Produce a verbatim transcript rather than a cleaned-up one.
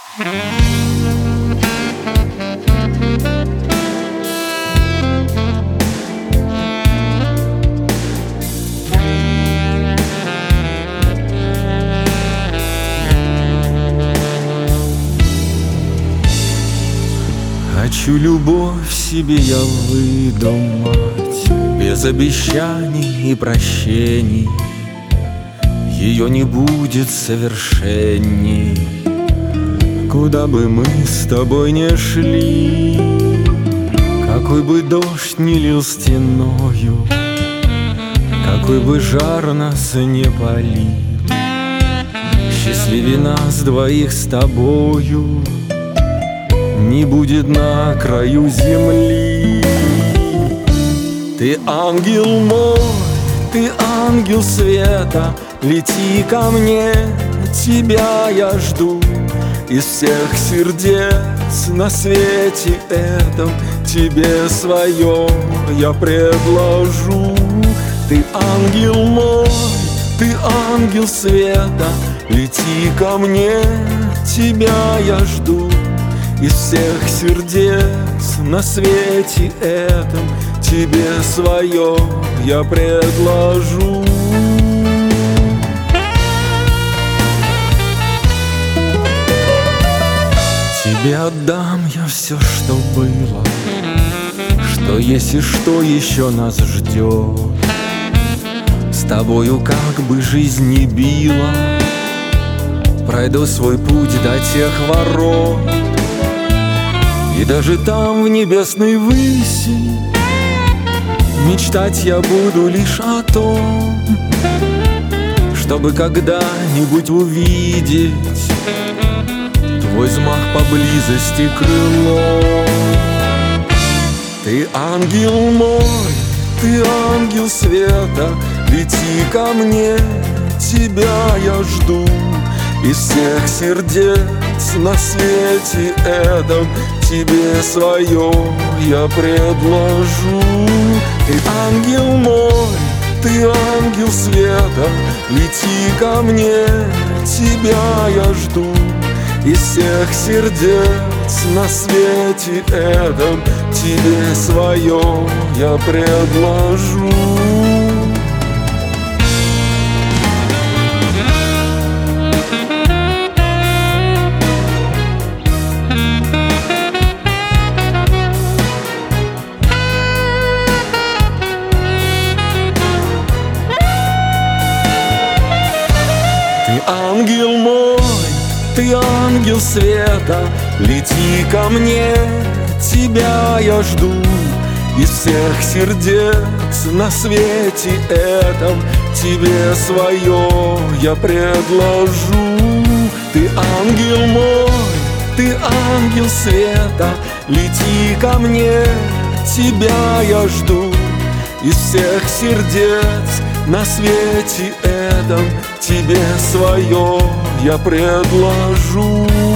Хочу любовь себе я выдумать, без обещаний и прощений. Ее не будет совершенней, куда бы мы с тобой не шли, какой бы дождь ни лил стеною, какой бы жар нас не палил. Счастливее нас двоих с тобою не будет на краю земли. Ты ангел мой, ты ангел света, лети ко мне, тебя я жду. Из всех сердец на свете этом тебе свое я предложу. Ты ангел мой, ты ангел света, лети ко мне, тебя я жду. Из всех сердец на свете этом тебе свое я предложу. Тебе отдам я все, что было, что есть и что еще нас ждет. С тобою как бы жизнь не била, пройду свой путь до тех ворот. И даже там, в небесной выси, мечтать я буду лишь о том, чтобы когда-нибудь увидеть твой взмах поблизости крылом. Ты ангел мой, ты ангел света, лети ко мне, тебя я жду. Из всех сердец на свете этом тебе свое я предложу. Ты ангел мой, ты ангел света, лети ко мне, тебя я жду. Из всех сердец на свете этом тебе свое я предложу. Ты ангел мой, ты ангел света, лети ко мне, тебя я жду. Из всех сердец на свете этом тебе свое я предложу. Ты ангел мой, ты ангел света, лети ко мне, тебя я жду. Из всех сердец на свете этом тебе свое я предложу.